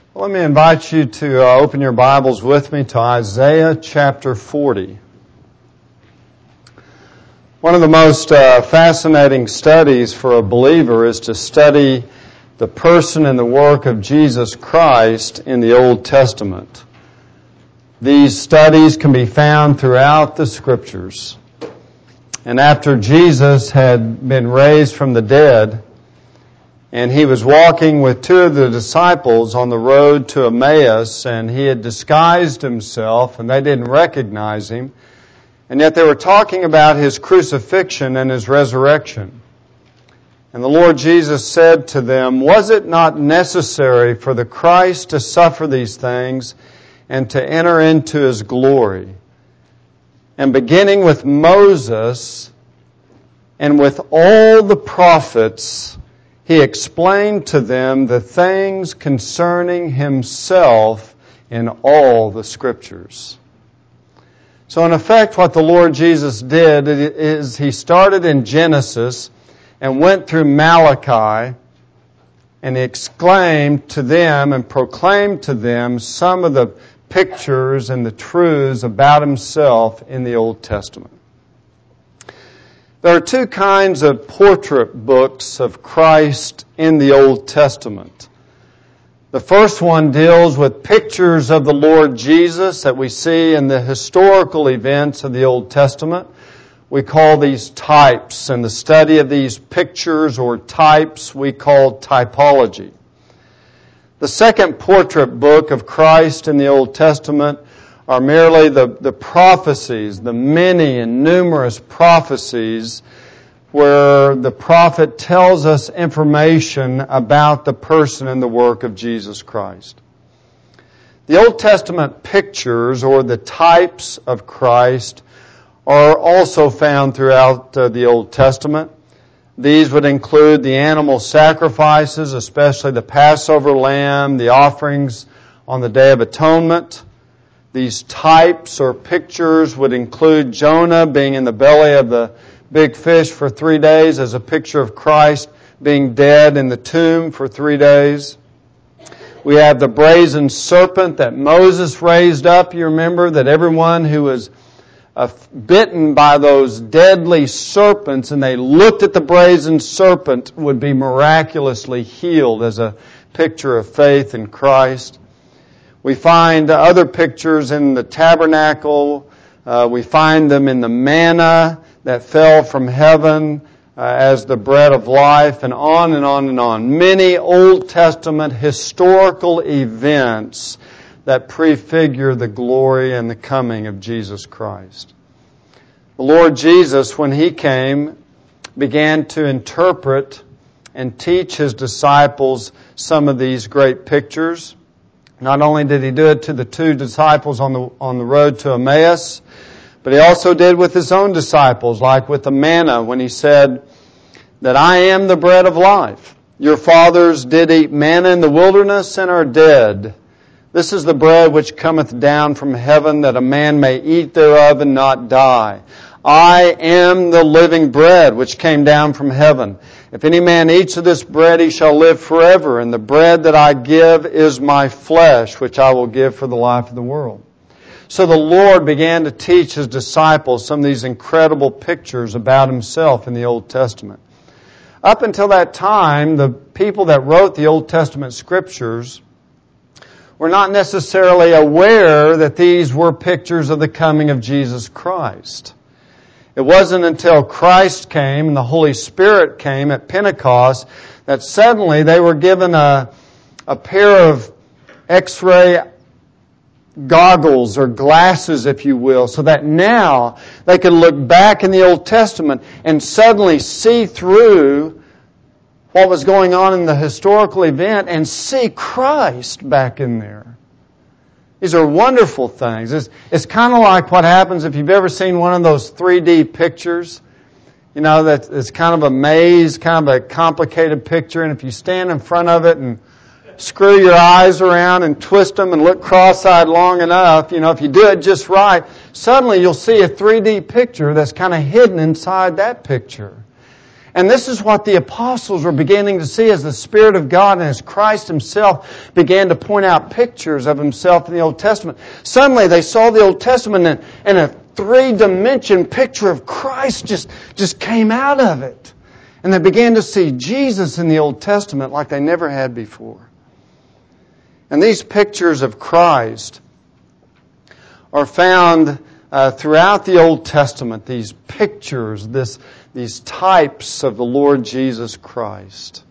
Let me invite you to open your Bibles with me to Isaiah chapter 40. One of the most fascinating studies for a believer is to study the person and the work of Jesus Christ in the Old Testament. These studies can be found throughout the Scriptures. And after Jesus had been raised from the dead, and he was walking with two of the disciples on the road to Emmaus, and he had disguised himself, and they didn't recognize him. And yet they were talking about his crucifixion and his resurrection. And the Lord Jesus said to them, "Was it not necessary for the Christ to suffer these things and to enter into His glory?" And beginning with Moses and with all the prophets, He explained to them the things concerning Himself in all the Scriptures. So in effect, what the Lord Jesus did is He started in Genesis and went through Malachi, and He exclaimed to them and proclaimed to them some of the pictures and the truths about Himself in the Old Testament. There are two kinds of portrait books of Christ in the Old Testament. The first one deals with pictures of the Lord Jesus that we see in the historical events of the Old Testament. We call these types, and the study of these pictures or types we call typology. The second portrait book of Christ in the Old Testament are merely the prophecies, the many and numerous prophecies where the prophet tells us information about the person and the work of Jesus Christ. The Old Testament pictures or the types of Christ are also found throughout the Old Testament. These would include the animal sacrifices, especially the Passover lamb, the offerings on the Day of Atonement. These types or pictures would include Jonah being in the belly of the big fish for 3 days as a picture of Christ being dead in the tomb for 3 days. We have the brazen serpent that Moses raised up. You remember that everyone who was bitten by those deadly serpents and they looked at the brazen serpent would be miraculously healed as a picture of faith in Christ. We find other pictures in the tabernacle. We find them in the manna that fell from heaven as the bread of life, and on and on and on. Many Old Testament historical events that prefigure the glory and the coming of Jesus Christ. The Lord Jesus, when He came, began to interpret and teach His disciples some of these great pictures. Not only did He do it to the two disciples on the road to Emmaus, but He also did with His own disciples, like with the manna when He said that I am the bread of life. Your fathers did eat manna in the wilderness and are dead. This is the bread which cometh down from heaven, that a man may eat thereof and not die. I am the living bread which came down from heaven. If any man eats of this bread, he shall live forever. And the bread that I give is my flesh, which I will give for the life of the world. So the Lord began to teach His disciples some of these incredible pictures about Himself in the Old Testament. Up until that time, the people that wrote the Old Testament Scriptures were not necessarily aware that these were pictures of the coming of Jesus Christ. It wasn't until Christ came and the Holy Spirit came at Pentecost that suddenly they were given a pair of X-ray goggles or glasses, if you will, so that now they could look back in the Old Testament and suddenly see through what was going on in the historical event and see Christ back in there. These are wonderful things. It's kind of like what happens if you've ever seen one of those 3D pictures. You know, that it's kind of a maze, kind of a complicated picture, and if you stand in front of it and screw your eyes around and twist them and look cross-eyed long enough, you know, if you do it just right, suddenly you'll see a 3D picture that's kind of hidden inside that picture. And this is what the apostles were beginning to see as the Spirit of God and as Christ Himself began to point out pictures of Himself in the Old Testament. Suddenly they saw the Old Testament and a three-dimension picture of Christ just came out of it. And they began to see Jesus in the Old Testament like they never had before. And these pictures of Christ are found throughout the Old Testament, these pictures, these types of the Lord Jesus Christ.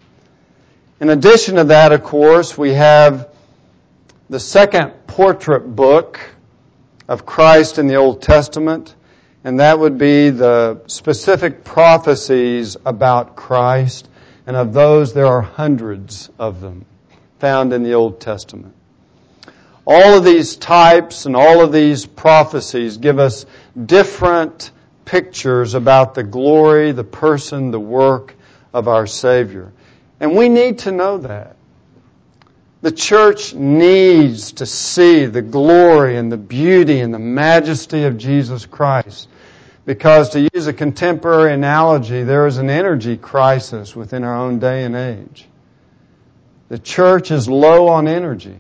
In addition to that, of course, we have the second portrait book of Christ in the Old Testament, and that would be the specific prophecies about Christ, and of those there are hundreds of them found in the Old Testament. All of these types and all of these prophecies give us different pictures about the glory, the person, the work of our Savior. And we need to know that. The church needs to see the glory and the beauty and the majesty of Jesus Christ. Because to use a contemporary analogy, there is an energy crisis within our own day and age. The church is low on energy.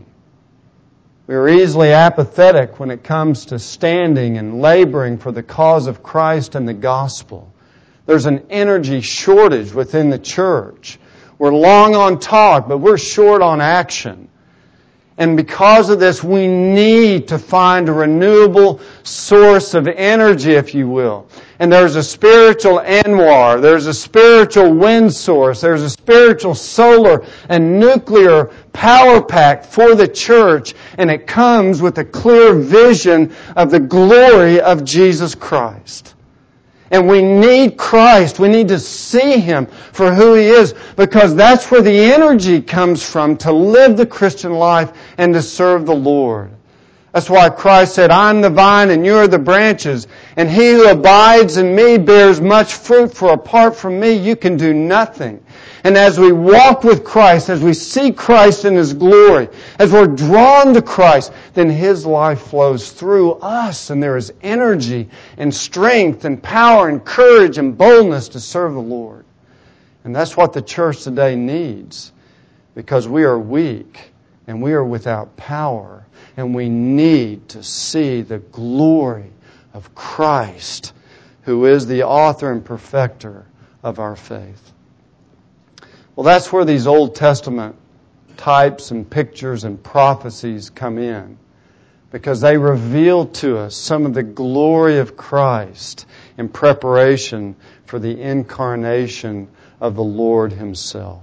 We are easily apathetic when it comes to standing and laboring for the cause of Christ and the gospel. There's an energy shortage within the church. We're long on talk, but we're short on action. And because of this, we need to find a renewable source of energy, if you will. And there's a spiritual Anwar, there's a spiritual wind source, there's a spiritual solar and nuclear power pack for the church, and it comes with a clear vision of the glory of Jesus Christ. And we need Christ. We need to see Him for who He is, because that's where the energy comes from to live the Christian life and to serve the Lord. That's why Christ said, I'm the vine and you are the branches, and he who abides in me bears much fruit, for apart from me you can do nothing. And as we walk with Christ, as we see Christ in His glory, as we're drawn to Christ, then His life flows through us, and there is energy and strength and power and courage and boldness to serve the Lord. And that's what the church today needs, because we are weak and we are without power, and we need to see the glory of Christ, who is the author and perfecter of our faith. Well, that's where these Old Testament types and pictures and prophecies come in, because they reveal to us some of the glory of Christ in preparation for the incarnation of the Lord Himself.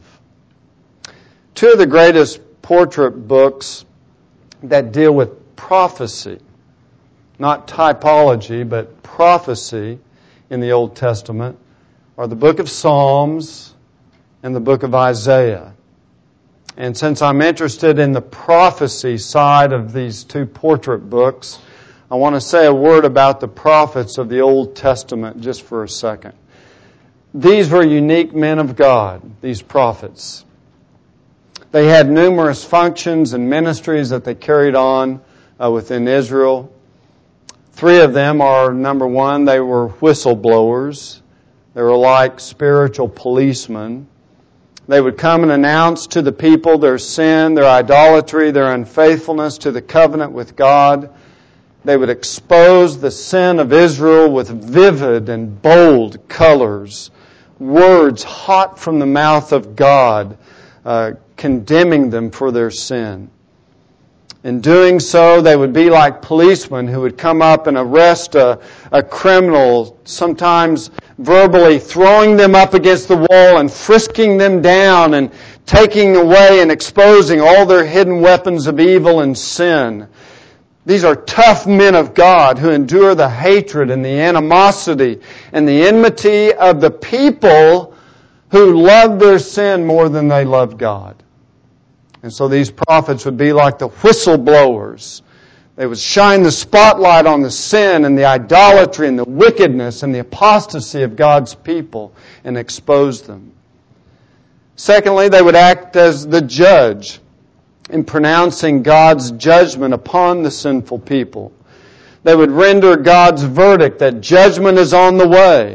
Two of the greatest portrait books that deal with prophecy, not typology, but prophecy in the Old Testament, are the book of Psalms and the book of Isaiah. And since I'm interested in the prophecy side of these two portrait books, I want to say a word about the prophets of the Old Testament just for a second. These were unique men of God, these prophets. They had numerous functions and ministries that they carried on within Israel. Three of them are, number one, they were whistleblowers. They were like spiritual policemen. They would come and announce to the people their sin, their idolatry, their unfaithfulness to the covenant with God. They would expose the sin of Israel with vivid and bold colors, words hot from the mouth of God, condemning them for their sin. In doing so, they would be like policemen who would come up and arrest a criminal, sometimes verbally throwing them up against the wall and frisking them down and taking away and exposing all their hidden weapons of evil and sin. These are tough men of God who endure the hatred and the animosity and the enmity of the people who loved their sin more than they loved God. And so these prophets would be like the whistleblowers. They would shine the spotlight on the sin and the idolatry and the wickedness and the apostasy of God's people and expose them. Secondly, they would act as the judge in pronouncing God's judgment upon the sinful people. They would render God's verdict that judgment is on the way,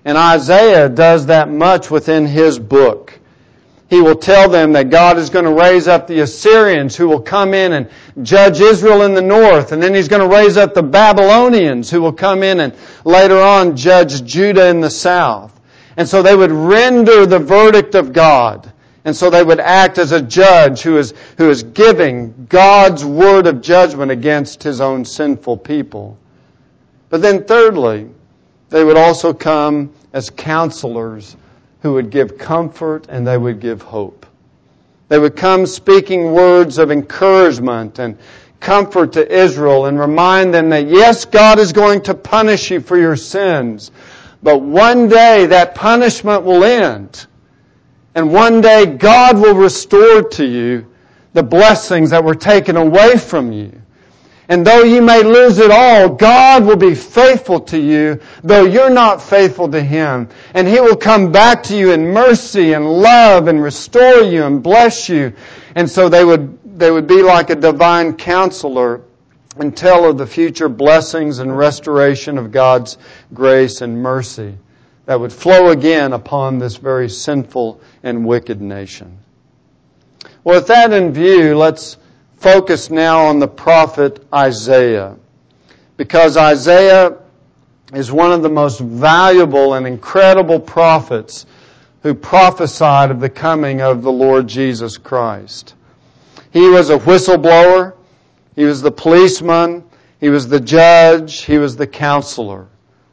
And Isaiah does that much within his book. He will tell them that God is going to raise up the Assyrians who will come in and judge Israel in the north. And then He's going to raise up the Babylonians who will come in and later on judge Judah in the south. And so they would render the verdict of God. And so they would act as a judge who is giving God's word of judgment against His own sinful people. But then thirdly, they would also come as counselors who would give comfort and they would give hope. They would come speaking words of encouragement and comfort to Israel and remind them that yes, God is going to punish you for your sins, but one day that punishment will end. And one day God will restore to you the blessings that were taken away from you. And though you may lose it all, God will be faithful to you, though you're not faithful to Him. And He will come back to you in mercy and love and restore you and bless you. And so they would be like a divine counselor and tell of the future blessings and restoration of God's grace and mercy that would flow again upon this very sinful and wicked nation. Well, with that in view, let's focus now on the prophet Isaiah, because Isaiah is one of the most valuable and incredible prophets who prophesied of the coming of the Lord Jesus Christ. He was a whistleblower, he was the policeman, he was the judge, he was the counselor.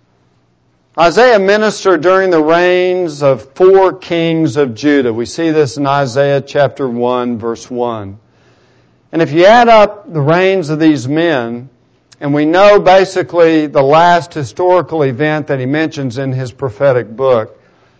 Isaiah ministered during the reigns of 4 kings of Judah. We see this in Isaiah chapter 1, verse 1. And if you add up the reigns of these men, and we know basically the last historical event that he mentions in his prophetic book,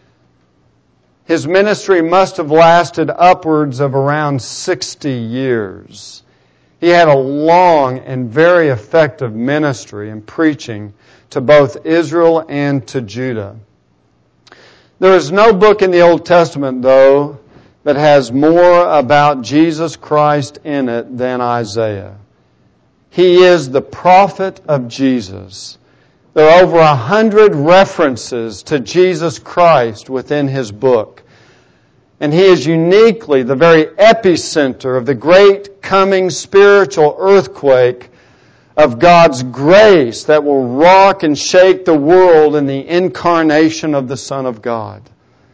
his ministry must have lasted upwards of around 60 years. He had a long and very effective ministry in preaching to both Israel and to Judah. There is no book in the Old Testament, though, that has more about Jesus Christ in it than Isaiah. He is the prophet of Jesus. There are over 100 references to Jesus Christ within his book. And he is uniquely the very epicenter of the great coming spiritual earthquake of God's grace that will rock and shake the world in the incarnation of the Son of God.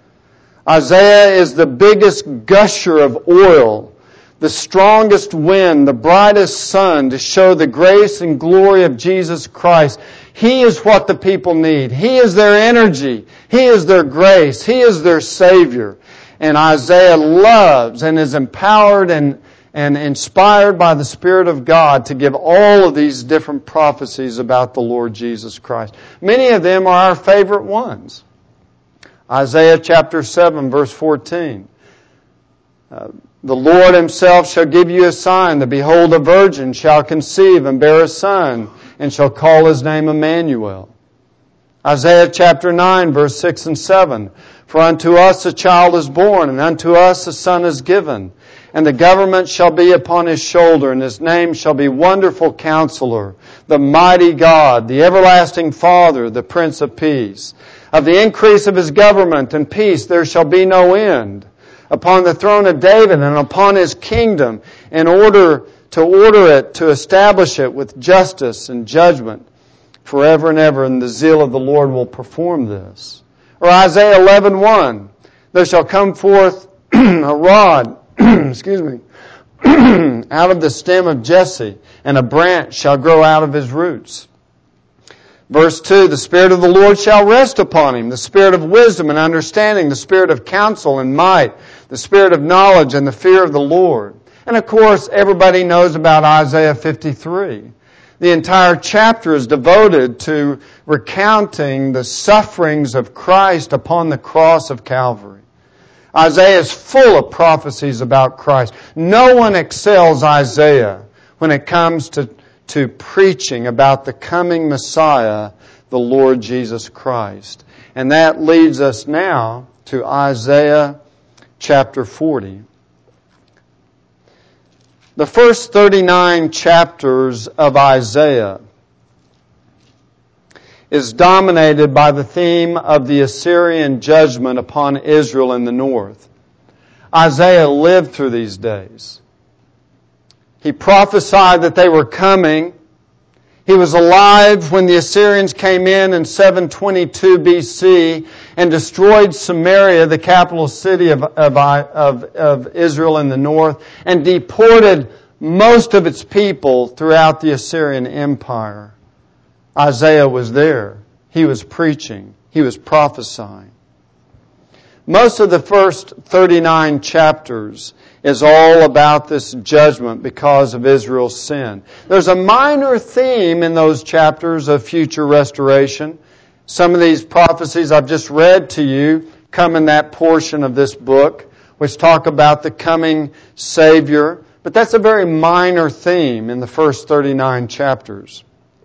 Isaiah is the biggest gusher of oil, the strongest wind, the brightest sun to show the grace and glory of Jesus Christ. He is what the people need. He is their energy. He is their grace. He is their Savior. And Isaiah loves and is empowered and inspired by the Spirit of God to give all of these different prophecies about the Lord Jesus Christ. Many of them are our favorite ones. Isaiah chapter 7, verse 14. The Lord Himself shall give you a sign, that behold, a virgin shall conceive and bear a son, and shall call His name Emmanuel. Isaiah chapter 9, verse 6 and 7. For unto us a child is born, and unto us a son is given, and the government shall be upon His shoulder, and His name shall be Wonderful Counselor, the Mighty God, the Everlasting Father, the Prince of Peace. Of the increase of His government and peace there shall be no end, upon the throne of David and upon His kingdom, in order to establish it with justice and judgment forever and ever, and the zeal of the Lord will perform this. Or Isaiah 11:1, there shall come forth a rod, out of the stem of Jesse, and a branch shall grow out of his roots. Verse 2, the Spirit of the Lord shall rest upon him, the Spirit of wisdom and understanding, the Spirit of counsel and might, the Spirit of knowledge and the fear of the Lord. And of course, everybody knows about Isaiah 53. The entire chapter is devoted to recounting the sufferings of Christ upon the cross of Calvary. Isaiah is full of prophecies about Christ. No one excels Isaiah when it comes to preaching about the coming Messiah, the Lord Jesus Christ. And that leads us now to Isaiah chapter 40. The first 39 chapters of Isaiah is dominated by the theme of the Assyrian judgment upon Israel in the north. Isaiah lived through these days. He prophesied that they were coming. He was alive when the Assyrians came in 722 BC and destroyed Samaria, the capital city of Israel in the north, and deported most of its people throughout the Assyrian Empire. Isaiah was there. He was preaching. He was prophesying. Most of the first 39 chapters is all about this judgment because of Israel's sin. There's a minor theme in those chapters of future restoration. Some of these prophecies I've just read to you come in that portion of this book, which talk about the coming Savior. But that's a very minor theme in the first 39 chapters.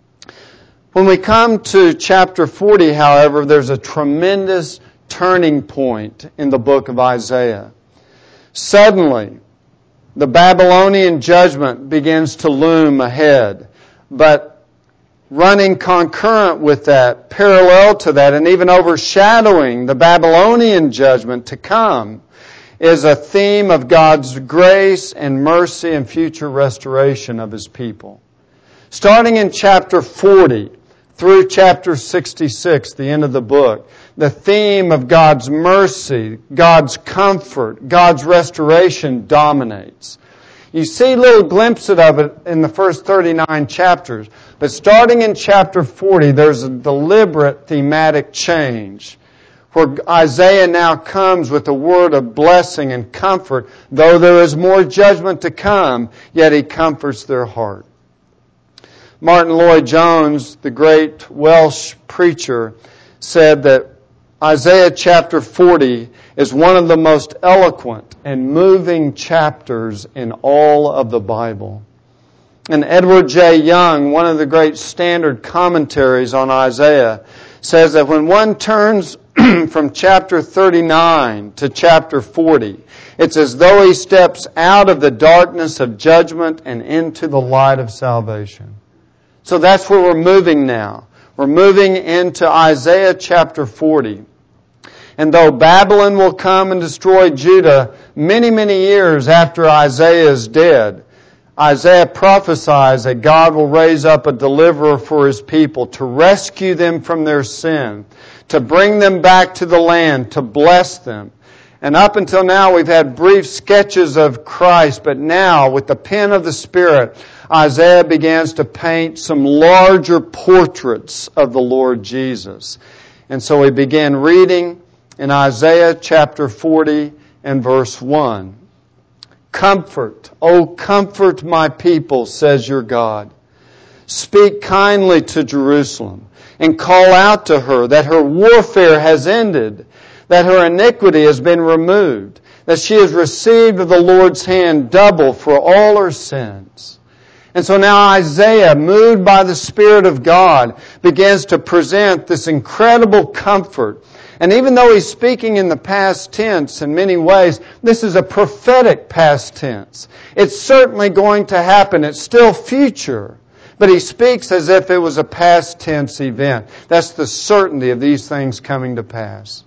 When we come to chapter 40, however, there's a tremendous turning point in the book of Isaiah. Suddenly, the Babylonian judgment begins to loom ahead. But running concurrent with that, parallel to that, and even overshadowing the Babylonian judgment to come, is a theme of God's grace and mercy and future restoration of His people. Starting in chapter 40 through chapter 66, the end of the book, the theme of God's mercy, God's comfort, God's restoration dominates. You see little glimpses of it in the first 39 chapters, but starting in chapter 40, there's a deliberate thematic change, where Isaiah now comes with a word of blessing and comfort. Though there is more judgment to come, yet he comforts their heart. Martin Lloyd-Jones, the great Welsh preacher, said that Isaiah chapter 40 is one of the most eloquent and moving chapters in all of the Bible. And Edward J. Young, one of the great standard commentaries on Isaiah, says that when one turns from chapter 39 to chapter 40, it's as though he steps out of the darkness of judgment and into the light of salvation. So that's where we're moving now. We're moving into Isaiah chapter 40. And though Babylon will come and destroy Judah many, many years after Isaiah is dead, Isaiah prophesies that God will raise up a deliverer for His people to rescue them from their sin, to bring them back to the land, to bless them. And up until now we've had brief sketches of Christ, but now with the pen of the Spirit, Isaiah begins to paint some larger portraits of the Lord Jesus. And so we began reading in Isaiah chapter 40 and verse 1. Comfort, O comfort my people, says your God. Speak kindly to Jerusalem and call out to her that her warfare has ended, that her iniquity has been removed, that she has received of the Lord's hand double for all her sins. And so now Isaiah, moved by the Spirit of God, begins to present this incredible comfort. And even though he's speaking in the past tense in many ways, this is a prophetic past tense. It's certainly going to happen. It's still future. But he speaks as if it was a past tense event. That's the certainty of these things coming to pass.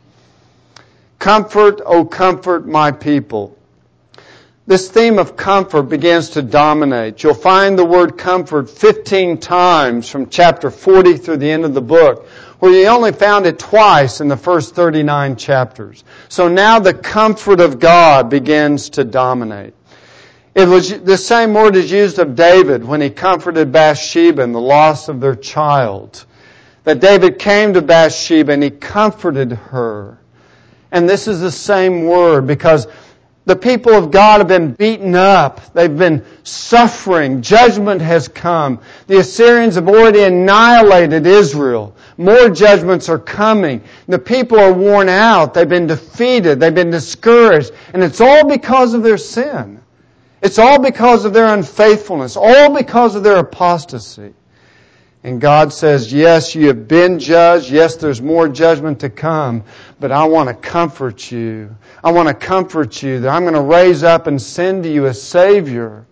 Comfort, O comfort my people. This theme of comfort begins to dominate. You'll find the word comfort 15 times from chapter 40 through the end of the book, where you only found it twice in the first 39 chapters. So now the comfort of God begins to dominate. It was the same word is used of David when he comforted Bathsheba in the loss of their child. That David came to Bathsheba and he comforted her. And this is the same word because the people of God have been beaten up. They've been suffering. Judgment has come. The Assyrians have already annihilated Israel. More judgments are coming. The people are worn out. They've been defeated. They've been discouraged. And it's all because of their sin. It's all because of their unfaithfulness. All because of their apostasy. And God says, yes, you have been judged. Yes, there's more judgment to come. But I want to comfort you. I want to comfort you that I'm going to raise up and send to you a Savior.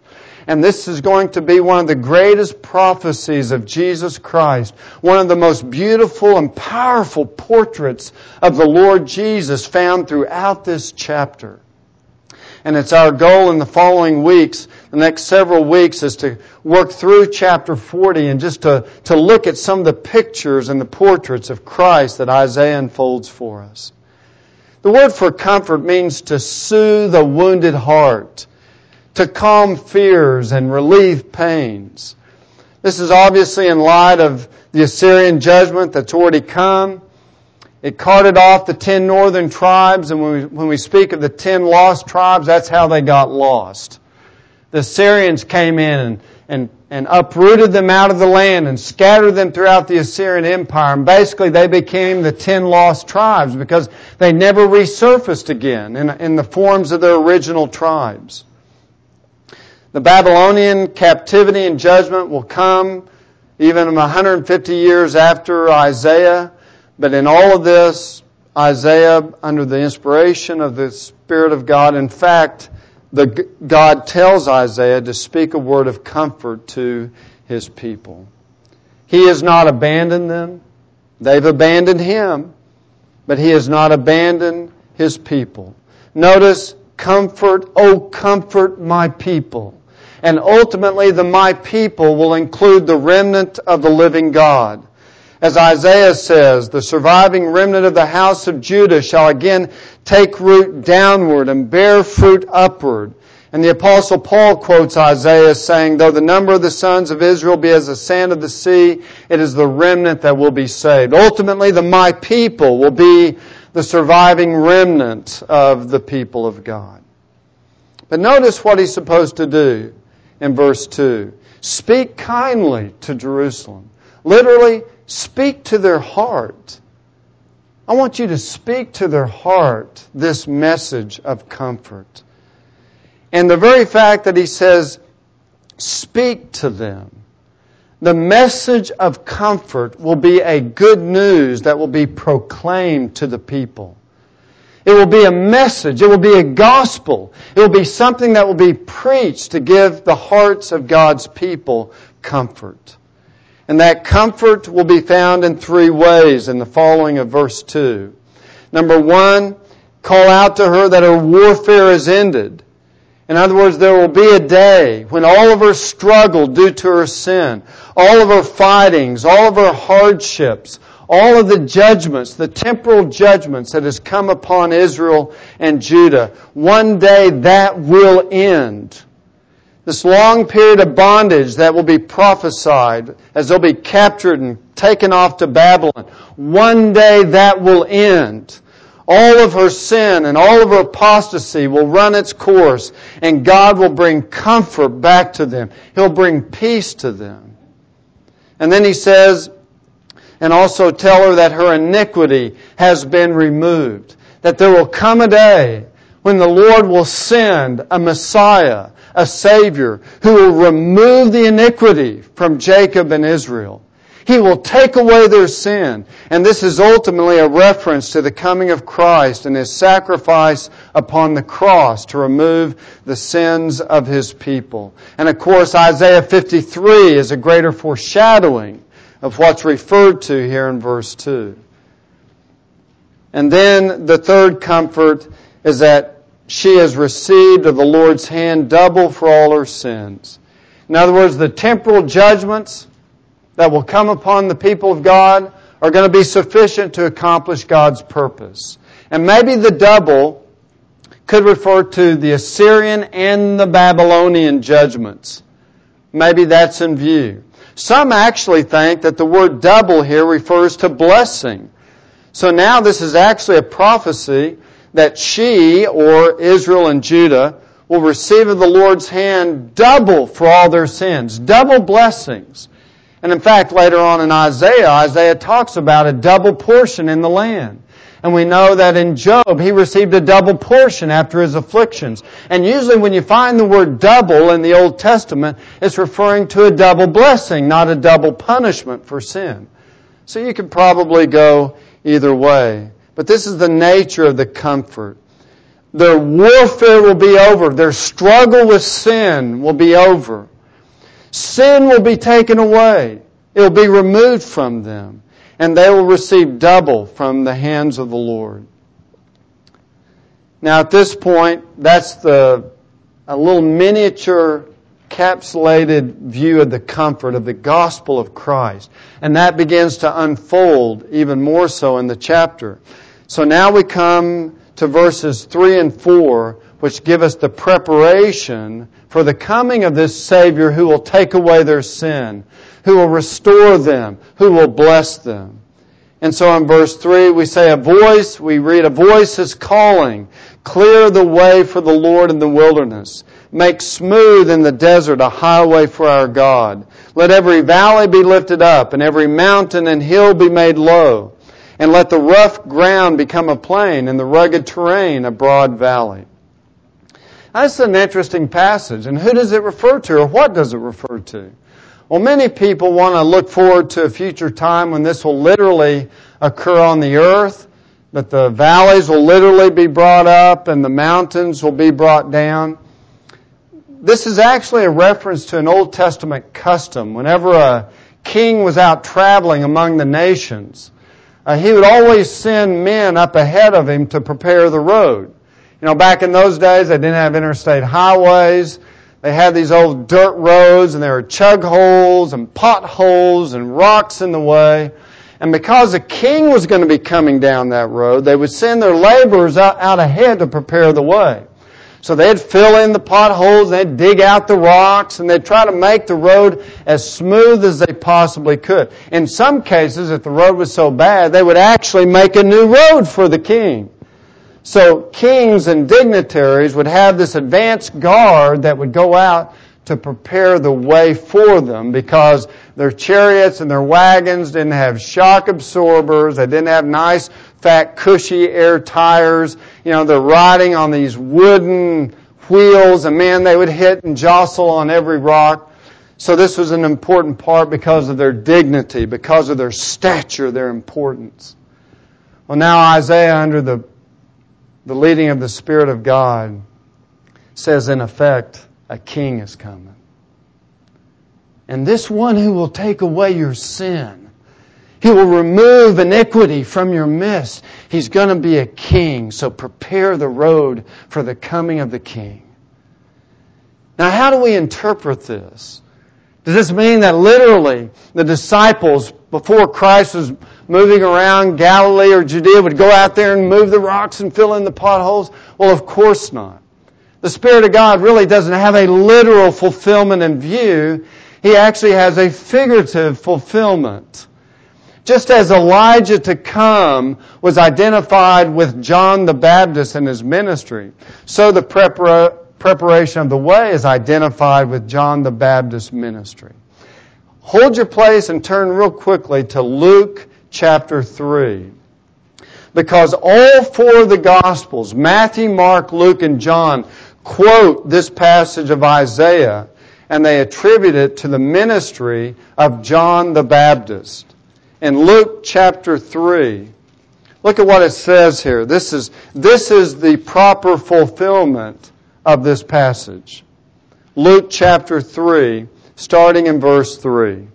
And this is going to be one of the greatest prophecies of Jesus Christ, one of the most beautiful and powerful portraits of the Lord Jesus found throughout this chapter. And it's our goal in the following weeks, the next several weeks, is to work through chapter 40 and just to look at some of the pictures and the portraits of Christ that Isaiah unfolds for us. The word for comfort means to soothe a wounded heart, to calm fears and relieve pains. This is obviously in light of the Assyrian judgment that's already come. It carted off the 10 northern tribes, and when we speak of the 10 lost tribes, that's how they got lost. The Assyrians came in and uprooted them out of the land and scattered them throughout the Assyrian Empire. And basically they became the 10 lost tribes because they never resurfaced again in the forms of their original tribes. The Babylonian captivity and judgment will come even 150 years after Isaiah. But in all of this, Isaiah, under the inspiration of the Spirit of God, in fact, God tells Isaiah to speak a word of comfort to His people. He has not abandoned them. They've abandoned Him. But He has not abandoned His people. Notice, comfort, oh comfort my people. And ultimately the my people will include the remnant of the living God. As Isaiah says, the surviving remnant of the house of Judah shall again take root downward and bear fruit upward. And the Apostle Paul quotes Isaiah saying, though the number of the sons of Israel be as the sand of the sea, it is the remnant that will be saved. Ultimately, the my people will be the surviving remnant of the people of God. But notice what he's supposed to do in verse 2. Speak kindly to Jerusalem. Literally, speak to their heart. I want you to speak to their heart this message of comfort. And the very fact that he says, speak to them, the message of comfort will be a good news that will be proclaimed to the people. It will be a message. It will be a gospel. It will be something that will be preached to give the hearts of God's people comfort. And that comfort will be found in 3 ways in the following of verse 2. Number 1, call out to her that her warfare is ended. In other words, there will be a day when all of her struggle due to her sin, all of her fightings, all of her hardships, all of the judgments, the temporal judgments that has come upon Israel and Judah, one day that will end. This long period of bondage that will be prophesied as they'll be captured and taken off to Babylon, one day that will end. All of her sin and all of her apostasy will run its course, and God will bring comfort back to them. He'll bring peace to them. And then he says, and also tell her that her iniquity has been removed. That there will come a day when the Lord will send a Messiah, a Savior, who will remove the iniquity from Jacob and Israel. He will take away their sin. And this is ultimately a reference to the coming of Christ and His sacrifice upon the cross to remove the sins of His people. And of course, Isaiah 53 is a greater foreshadowing of what's referred to here in verse 2. And then the third comfort is that she has received of the Lord's hand double for all her sins. In other words, the temporal judgments that will come upon the people of God are going to be sufficient to accomplish God's purpose. And maybe the double could refer to the Assyrian and the Babylonian judgments. Maybe that's in view. Some actually think that the word double here refers to blessing. So now this is actually a prophecy that she, or Israel and Judah, will receive of the Lord's hand double for all their sins. Double blessings. And in fact, later on in Isaiah talks about a double portion in the land. And we know that in Job, he received a double portion after his afflictions. And usually when you find the word double in the Old Testament, it's referring to a double blessing, not a double punishment for sin. So you could probably go either way. But this is the nature of the comfort. Their warfare will be over. Their struggle with sin will be over. Sin will be taken away. It will be removed from them. And they will receive double from the hands of the Lord. Now at this point, that's a little miniature encapsulated view of the comfort of the gospel of Christ. And that begins to unfold even more so in the chapter. So now we come to verses 3 and 4, which give us the preparation for the coming of this Savior who will take away their sin, who will restore them, who will bless them. And so in verse 3 we read, a voice is calling, clear the way for the Lord in the wilderness. Make smooth in the desert a highway for our God. Let every valley be lifted up, and every mountain and hill be made low. And let the rough ground become a plain, and the rugged terrain a broad valley. That's an interesting passage. And who does it refer to, or what does it refer to? Well, many people want to look forward to a future time when this will literally occur on the earth, that the valleys will literally be brought up and the mountains will be brought down. This is actually a reference to an Old Testament custom. Whenever a king was out traveling among the nations, he would always send men up ahead of him to prepare the road. You know, back in those days, they didn't have interstate highways. They had these old dirt roads, and there were chug holes and potholes and rocks in the way. And because a king was going to be coming down that road, they would send their laborers out ahead to prepare the way. So they'd fill in the potholes, they'd dig out the rocks, and they'd try to make the road as smooth as they possibly could. In some cases, if the road was so bad, they would actually make a new road for the king. So kings and dignitaries would have this advanced guard that would go out to prepare the way for them, because their chariots and their wagons didn't have shock absorbers, they didn't have nice, fat, cushy air tires. You know, they're riding on these wooden wheels, and man, they would hit and jostle on every rock. So this was an important part because of their dignity, because of their stature, their importance. Well, now Isaiah, under the leading of the Spirit of God, says in effect, a king is coming. And this one who will take away your sin, he will remove iniquity from your midst. He's going to be a king, so prepare the road for the coming of the king. Now, how do we interpret this? Does this mean that literally the disciples, before Christ was moving around Galilee or Judea, would go out there and move the rocks and fill in the potholes? Well, of course not. The Spirit of God really doesn't have a literal fulfillment in view. He actually has a figurative fulfillment. Just as Elijah to come was identified with John the Baptist in his ministry, so the preparation of the way is identified with John the Baptist's ministry. Hold your place and turn real quickly to Luke chapter 3. Because all four of the Gospels, Matthew, Mark, Luke, and John, quote this passage of Isaiah, and they attribute it to the ministry of John the Baptist. In Luke chapter 3, look at what it says here. This is the proper fulfillment of this passage. Luke chapter 3, starting in verse 3.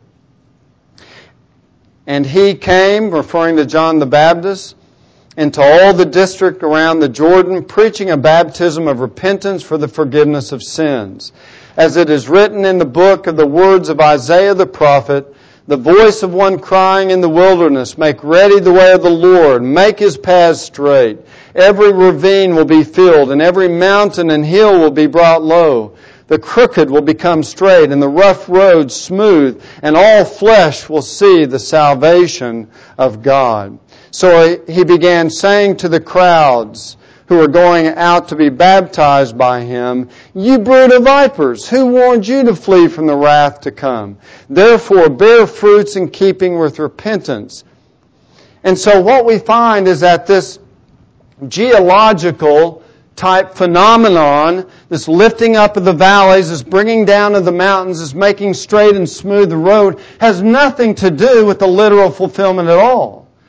And he came, referring to John the Baptist, into all the district around the Jordan, preaching a baptism of repentance for the forgiveness of sins. As it is written in the book of the words of Isaiah the prophet, the voice of one crying in the wilderness, make ready the way of the Lord, make His paths straight. Every ravine will be filled, and every mountain and hill will be brought low. The crooked will become straight, and the rough roads smooth, and all flesh will see the salvation of God. So he began saying to the crowds who were going out to be baptized by him, "You brood of vipers, who warned you to flee from the wrath to come? Therefore bear fruits in keeping with repentance." And so what we find is that this geological type phenomenon, this lifting up of the valleys, this bringing down of the mountains, this making straight and smooth the road, has nothing to do with the literal fulfillment at all.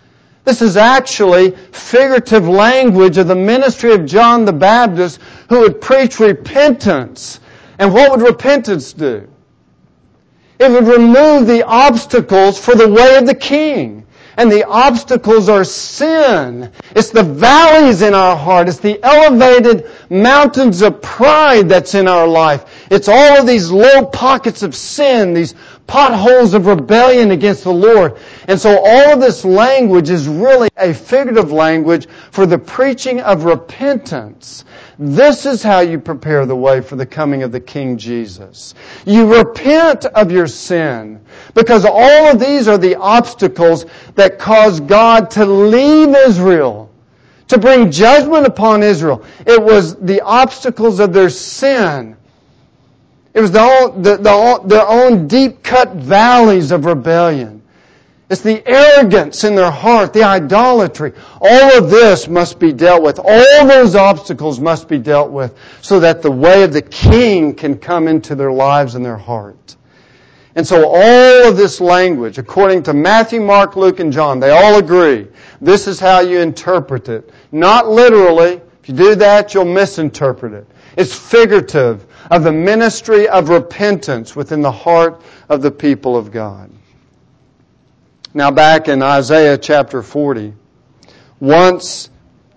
This is actually figurative language of the ministry of John the Baptist, who would preach repentance. And what would repentance do? It would remove the obstacles for the way of the King. And the obstacles are sin. It's the valleys in our heart. It's the elevated mountains of pride that's in our life. It's all of these low pockets of sin, these potholes of rebellion against the Lord. And so all of this language is really a figurative language for the preaching of repentance. This is how you prepare the way for the coming of the King Jesus. You repent of your sin, because all of these are the obstacles that cause God to leave Israel, to bring judgment upon Israel. It was the obstacles of their sin. It was their own deep-cut valleys of rebellion. It's the arrogance in their heart, the idolatry. All of this must be dealt with. All those obstacles must be dealt with so that the way of the King can come into their lives and their heart. And so all of this language, according to Matthew, Mark, Luke, and John, they all agree. This is how you interpret it. Not literally. If you do that, you'll misinterpret it. It's figurative of the ministry of repentance within the heart of the people of God. Now back in Isaiah chapter 40, once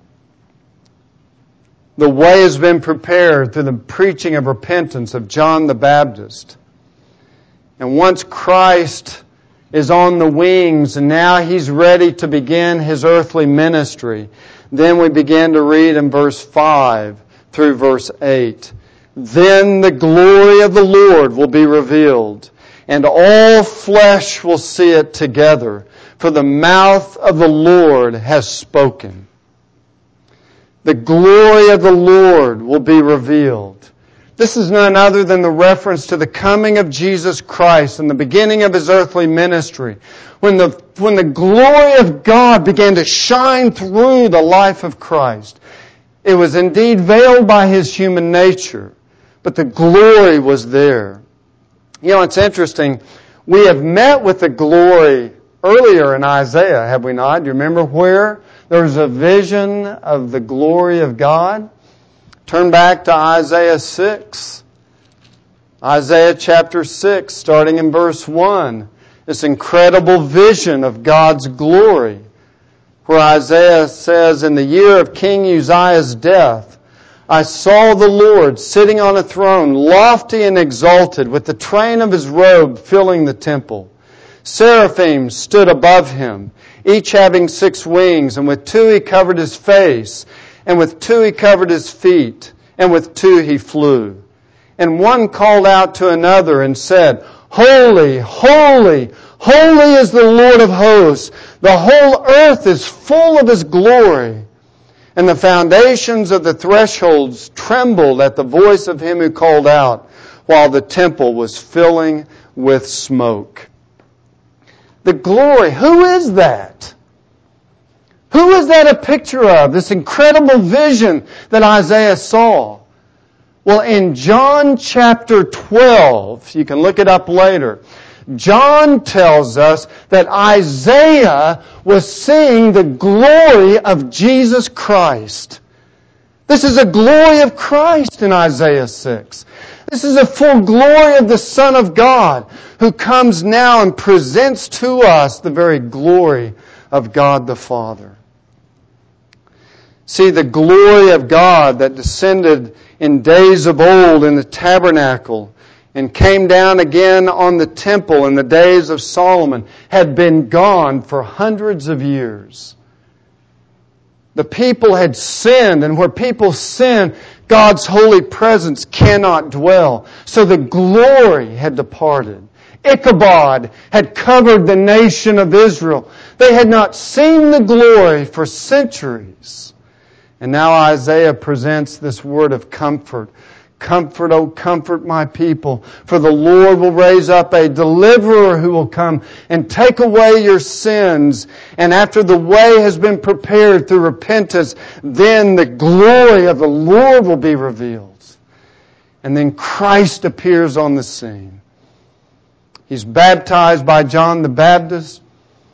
the way has been prepared through the preaching of repentance of John the Baptist, and once Christ is on the wings and now He's ready to begin His earthly ministry, then we begin to read in verse 5 through verse 8. Then the glory of the Lord will be revealed, and all flesh will see it together, for the mouth of the Lord has spoken. The glory of the Lord will be revealed. This is none other than the reference to the coming of Jesus Christ and the beginning of His earthly ministry, when the glory of God began to shine through the life of Christ. It was indeed veiled by His human nature, but the glory was there. You know, it's interesting. We have met with the glory earlier in Isaiah, have we not? Do you remember where there's a vision of the glory of God? Turn back to Isaiah 6. Isaiah chapter 6, starting in verse 1. This incredible vision of God's glory, where Isaiah says, in the year of King Uzziah's death, I saw the Lord sitting on a throne, lofty and exalted, with the train of His robe filling the temple. Seraphim stood above Him, each having 6 wings, and with 2 He covered His face, and with 2 He covered His feet, and with 2 He flew. And one called out to another and said, Holy, holy, holy is the Lord of hosts. The whole earth is full of His glory. And the foundations of the thresholds trembled at the voice of Him who called out, while the temple was filling with smoke. The glory, who is that? Who is that a picture of? This incredible vision that Isaiah saw. Well, in John chapter 12, you can look it up later, John tells us that Isaiah was seeing the glory of Jesus Christ. This is a glory of Christ in Isaiah 6. This is a full glory of the Son of God, who comes now and presents to us the very glory of God the Father. See, the glory of God that descended in days of old in the tabernacle and came down again on the temple in the days of Solomon had been gone for hundreds of years. The people had sinned, and where people sin, God's holy presence cannot dwell. So the glory had departed. Ichabod had covered the nation of Israel. They had not seen the glory for centuries. And now Isaiah presents this word of comfort. Comfort, O comfort my people, for the Lord will raise up a deliverer who will come and take away your sins. And after the way has been prepared through repentance, then the glory of the Lord will be revealed. And then Christ appears on the scene. He's baptized by John the Baptist.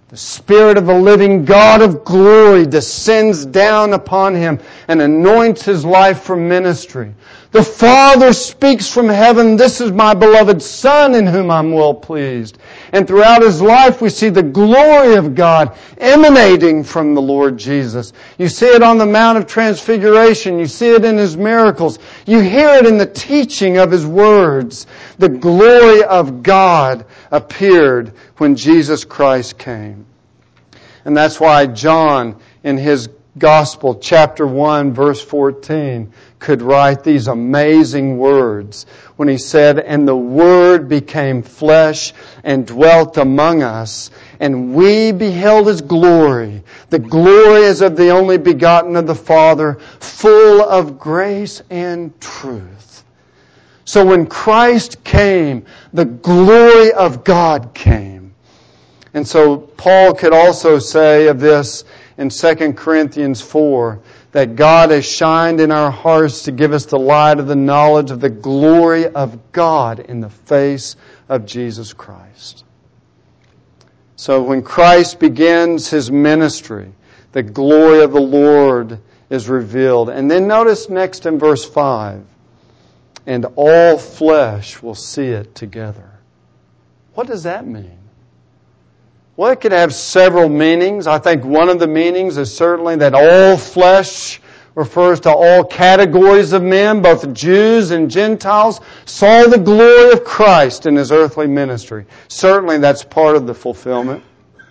The Spirit of the living God of glory descends down upon him and anoints his life for ministry. The Father speaks from heaven, "This is my beloved Son in whom I'm well pleased." And throughout his life we see the glory of God emanating from the Lord Jesus. You see it on the Mount of Transfiguration. You see it in his miracles. You hear it in the teaching of his words. The glory of God appeared when Jesus Christ came. And that's why John, in his Gospel, chapter 1, verse 14, could write these amazing words when he said, "And the Word became flesh and dwelt among us, and we beheld His glory. The glory as of the only begotten of the Father, full of grace and truth." So when Christ came, the glory of God came. And so Paul could also say of this in 2 Corinthians 4, that God has shined in our hearts to give us the light of the knowledge of the glory of God in the face of Jesus Christ. So when Christ begins His ministry, the glory of the Lord is revealed. And then notice next in verse 5, "And all flesh will see it together." What does that mean? Well, it could have several meanings. I think one of the meanings is certainly that all flesh refers to all categories of men, both Jews and Gentiles, saw the glory of Christ in His earthly ministry. Certainly that's part of the fulfillment.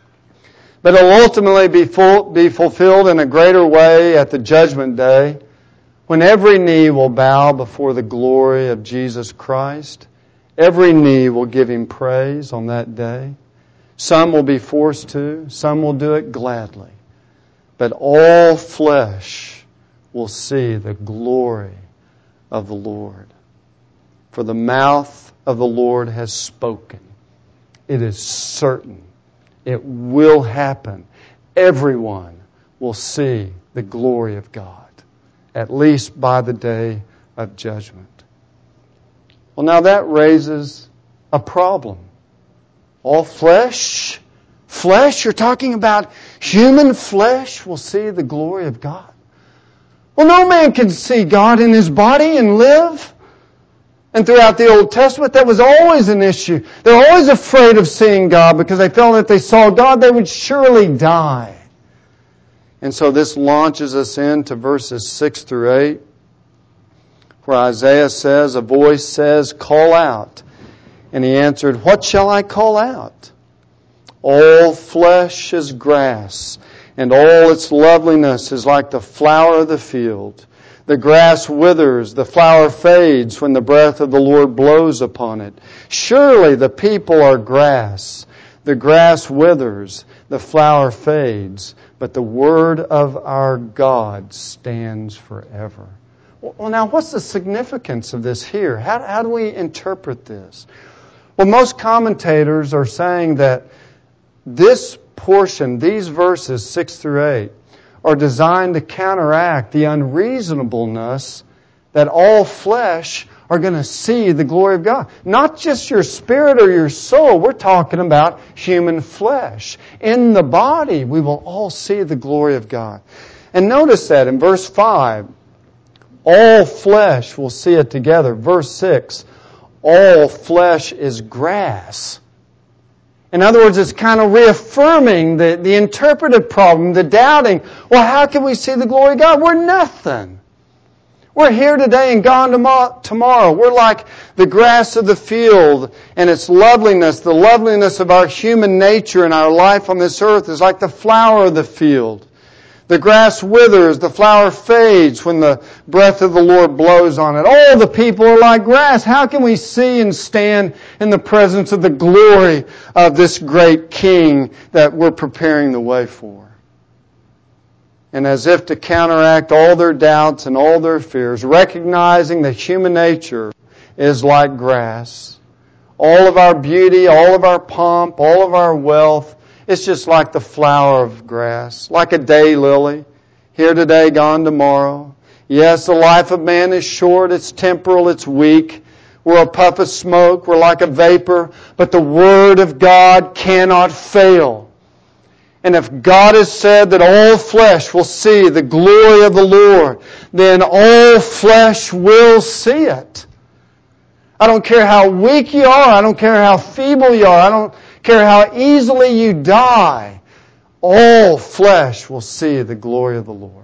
But it will ultimately be fulfilled in a greater way at the judgment day, when every knee will bow before the glory of Jesus Christ. Every knee will give Him praise on that day. Some will be forced to, some will do it gladly. But all flesh will see the glory of the Lord. For the mouth of the Lord has spoken. It is certain. It will happen. Everyone will see the glory of God, at least by the day of judgment. Well, now that raises a problem. All flesh? Flesh? You're talking about human flesh will see the glory of God? Well, no man can see God in his body and live. And throughout the Old Testament, that was always an issue. They were always afraid of seeing God because they felt that if they saw God, they would surely die. And so this launches us into verses 6 through 8, where Isaiah says, a voice says, "Call out." And he answered, "What shall I call out? All flesh is grass, and all its loveliness is like the flower of the field. The grass withers, the flower fades when the breath of the Lord blows upon it. Surely the people are grass. The grass withers, the flower fades, but the word of our God stands forever." Well, now, what's the significance of this here? How do we interpret this? Well, most commentators are saying that this portion, these verses 6 through 8, are designed to counteract the unreasonableness that all flesh are going to see the glory of God. Not just your spirit or your soul. We're talking about human flesh. In the body, we will all see the glory of God. And notice that in verse 5, all flesh will see it together. Verse 6, all flesh is grass. In other words, it's kind of reaffirming the interpretive problem, the doubting. Well, how can we see the glory of God? We're nothing. We're here today and gone tomorrow. We're like the grass of the field and its loveliness. The loveliness of our human nature and our life on this earth is like the flower of the field. The grass withers, the flower fades when the breath of the Lord blows on it. All the people are like grass. How can we see and stand in the presence of the glory of this great King that we're preparing the way for? And as if to counteract all their doubts and all their fears, recognizing that human nature is like grass. All of our beauty, all of our pomp, all of our wealth, it's just like the flower of grass, like a daylily, here today, gone tomorrow. Yes, the life of man is short, it's temporal, it's weak. We're a puff of smoke, we're like a vapor, but the Word of God cannot fail. And if God has said that all flesh will see the glory of the Lord, then all flesh will see it. I don't care how weak you are. I don't care how feeble you are. I don't care how easily you die. All flesh will see the glory of the Lord.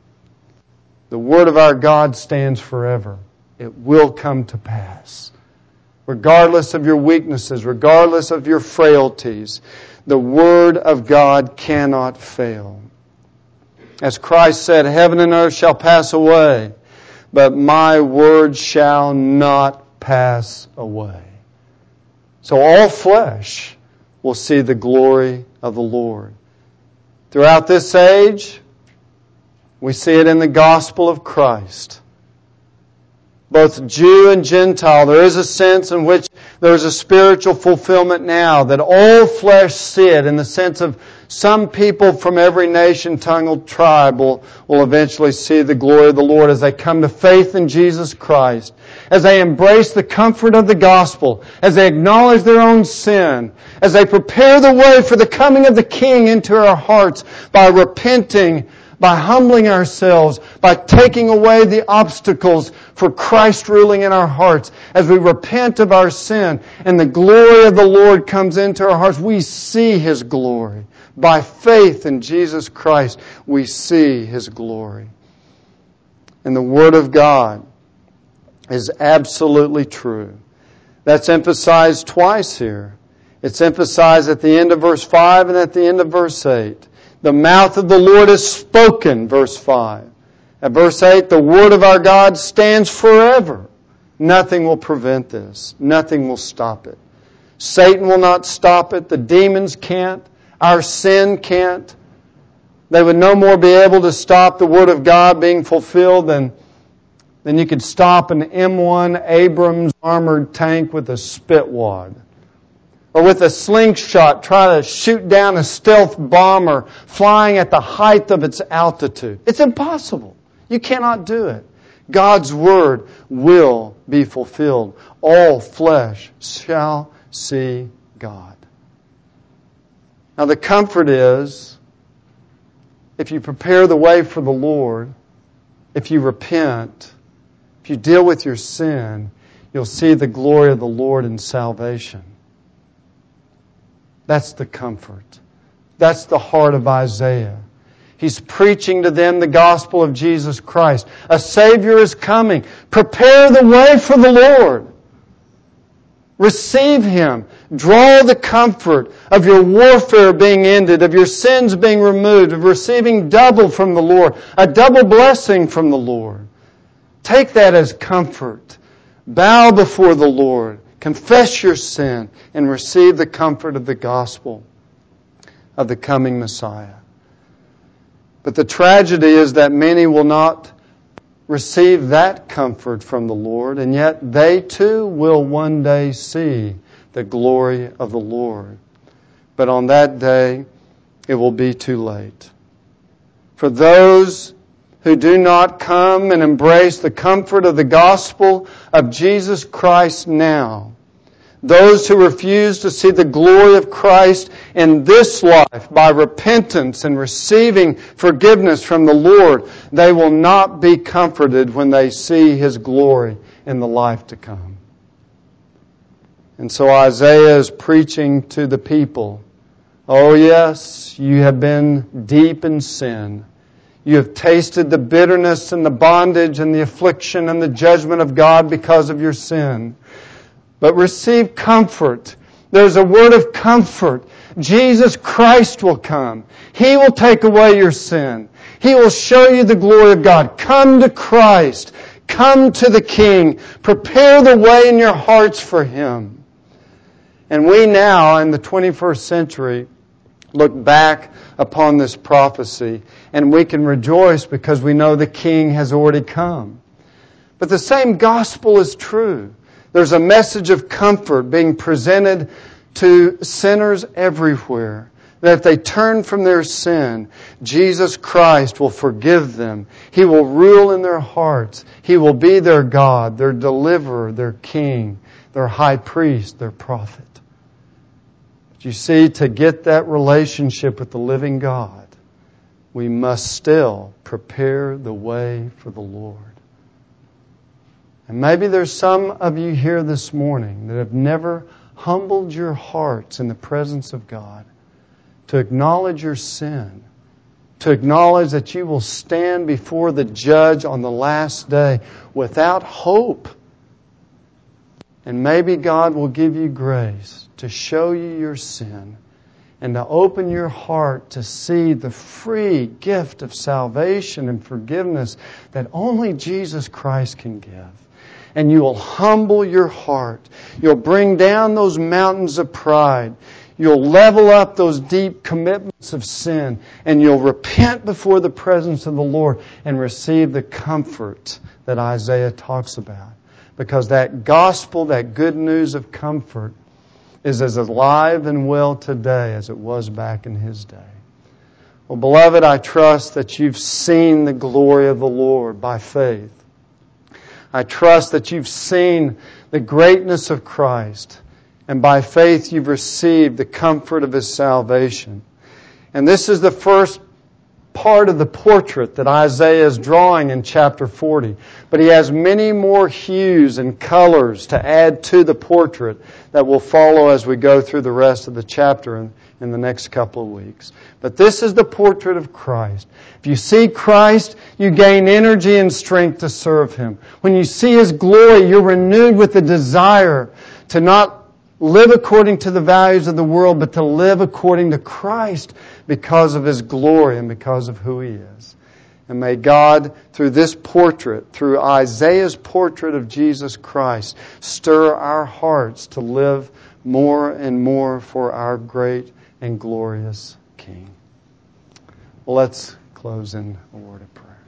The Word of our God stands forever. It will come to pass. Regardless of your weaknesses, regardless of your frailties, the Word of God cannot fail. As Christ said, heaven and earth shall pass away, but my word shall not pass away. So all flesh will see the glory of the Lord. Throughout this age, we see it in the gospel of Christ. Both Jew and Gentile, there is a sense in which there is a spiritual fulfillment now that all flesh see it in the sense of some people from every nation, tongue, or tribe will eventually see the glory of the Lord as they come to faith in Jesus Christ, as they embrace the comfort of the gospel, as they acknowledge their own sin, as they prepare the way for the coming of the King into our hearts by repenting, by humbling ourselves, by taking away the obstacles for Christ ruling in our hearts. As we repent of our sin and the glory of the Lord comes into our hearts, we see His glory. By faith in Jesus Christ, we see His glory. And the Word of God is absolutely true. That's emphasized twice here. It's emphasized at the end of verse 5 and at the end of verse 8. The mouth of the Lord has spoken, verse 5. At verse 8, the Word of our God stands forever. Nothing will prevent this. Nothing will stop it. Satan will not stop it. The demons can't. Our sin can't. They would no more be able to stop the Word of God being fulfilled than you could stop an M1 Abrams armored tank with a spit wad. Or with a slingshot, try to shoot down a stealth bomber flying at the height of its altitude. It's impossible. You cannot do it. God's Word will be fulfilled. All flesh shall see God. Now the comfort is, if you prepare the way for the Lord, if you repent, if you deal with your sin, you'll see the glory of the Lord in salvation. That's the comfort. That's the heart of Isaiah. He's preaching to them the gospel of Jesus Christ. A Savior is coming. Prepare the way for the Lord. Receive Him. Draw the comfort of your warfare being ended, of your sins being removed, of receiving double from the Lord, a double blessing from the Lord. Take that as comfort. Bow before the Lord. Confess your sin and receive the comfort of the gospel of the coming Messiah. But the tragedy is that many will not receive that comfort from the Lord, and yet they too will one day see the glory of the Lord. But on that day, it will be too late. For those who do not come and embrace the comfort of the gospel of Jesus Christ now, those who refuse to see the glory of Christ in this life by repentance and receiving forgiveness from the Lord, they will not be comforted when they see His glory in the life to come. And so Isaiah is preaching to the people, oh yes, you have been deep in sin. You have tasted the bitterness and the bondage and the affliction and the judgment of God because of your sin. But receive comfort. There's a word of comfort. Jesus Christ will come. He will take away your sin. He will show you the glory of God. Come to Christ. Come to the King. Prepare the way in your hearts for Him. And we now, in the 21st century, look back upon this prophecy and we can rejoice because we know the King has already come. But the same gospel is true. There's a message of comfort being presented to sinners everywhere. That if they turn from their sin, Jesus Christ will forgive them. He will rule in their hearts. He will be their God, their deliverer, their King, their high priest, their prophet. But you see, to get that relationship with the living God, we must still prepare the way for the Lord. And maybe there's some of you here this morning that have never humbled your hearts in the presence of God to acknowledge your sin, to acknowledge that you will stand before the judge on the last day without hope. And maybe God will give you grace to show you your sin and to open your heart to see the free gift of salvation and forgiveness that only Jesus Christ can give. And you will humble your heart. You'll bring down those mountains of pride. You'll level up those deep commitments of sin. And you'll repent before the presence of the Lord and receive the comfort that Isaiah talks about. Because that gospel, that good news of comfort, is as alive and well today as it was back in his day. Well, beloved, I trust that you've seen the glory of the Lord by faith. I trust that you've seen the greatness of Christ, and by faith you've received the comfort of His salvation. And this is the first part of the portrait that Isaiah is drawing in chapter 40. But he has many more hues and colors to add to the portrait that will follow as we go through the rest of the chapter in the next couple of weeks. But this is the portrait of Christ. If you see Christ, you gain energy and strength to serve Him. When you see His glory, you're renewed with the desire to not live according to the values of the world, but to live according to Christ because of His glory and because of who He is. And may God, through this portrait, through Isaiah's portrait of Jesus Christ, stir our hearts to live more and more for our great and glorious King. Well, let's close in a word of prayer.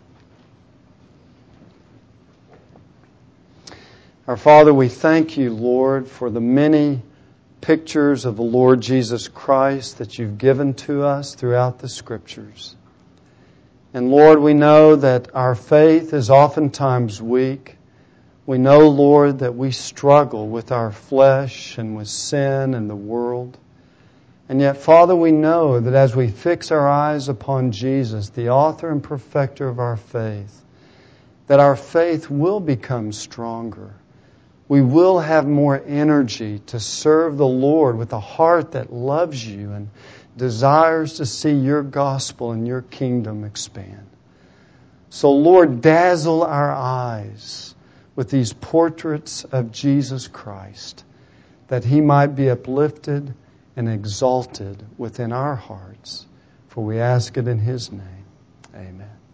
Our Father, we thank You, Lord, for the many pictures of the Lord Jesus Christ that You've given to us throughout the Scriptures. And Lord, we know that our faith is oftentimes weak. We know, Lord, that we struggle with our flesh and with sin and the world. And yet, Father, we know that as we fix our eyes upon Jesus, the author and perfecter of our faith, that our faith will become stronger. We will have more energy to serve the Lord with a heart that loves You and desires to see Your gospel and Your kingdom expand. So, Lord, dazzle our eyes with these portraits of Jesus Christ, that He might be uplifted and exalted within our hearts. For we ask it in His name. Amen.